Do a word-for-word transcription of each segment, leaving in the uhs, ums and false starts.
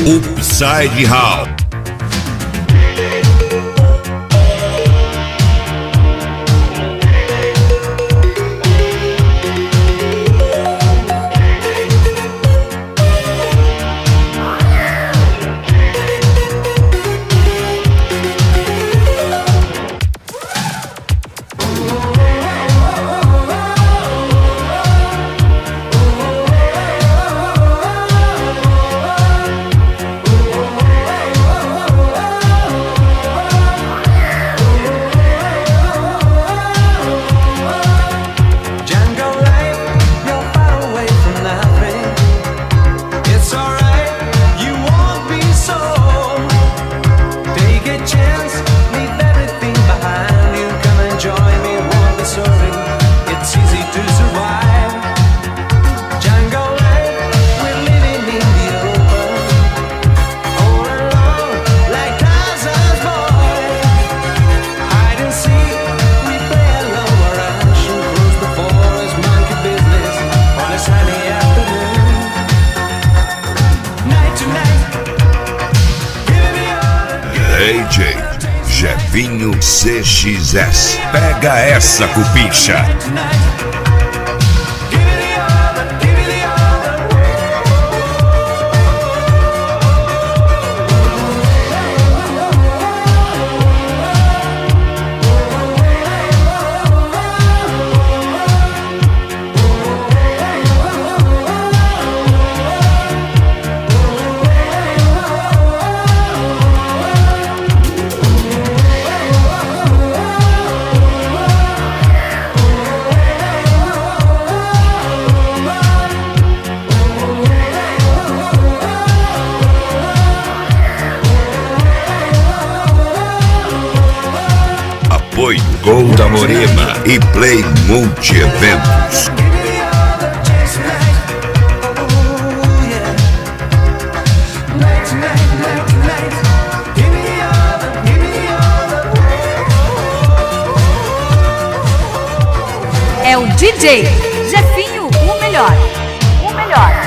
Upside House. D J Jefinho C X S. Pega essa, cupincha. Apoio Gol da Morena e Play Multi Eventos. É o D J Jefinho, o melhor, o melhor.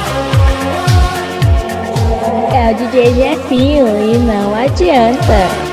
É o D J Jefinho e não adianta.